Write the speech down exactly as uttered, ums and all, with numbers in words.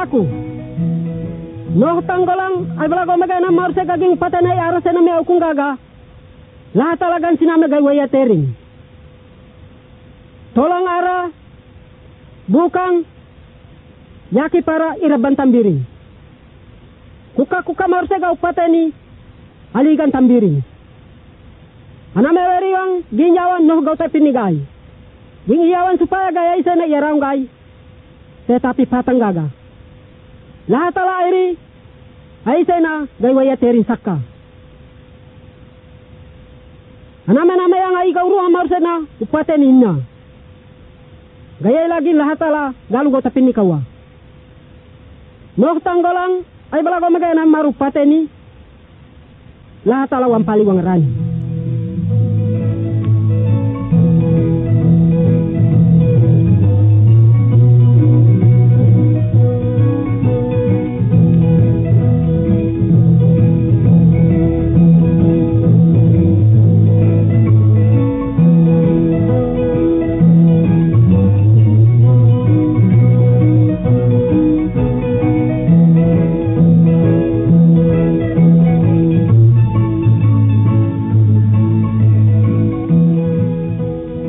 aku. Noh tanggolang ay balago magay na marse kaging patanay aras na may ukong gaga. Lahat talagang sinama gaywaya tering. Tolang ara, bukang, yaki para iraban tambiring. Kuka-kuka marse ka upatani, aligan tambiring. Anameweriwang ginyawan noh gaw tayo pinigay. Gingiyawan supaya gaya isa na iarang gay. Tetapi patang gaga. Lahat ala iri, ay isa na gaywaya terin sakka. Anama-nama yang ay ikaw ruang marse na upatani na. Gaya lagi lahat ala galu gaw tayo pinikawa. Noh tanggolang ay balago magaya na marupatani. Lahat ala wampali wangarani.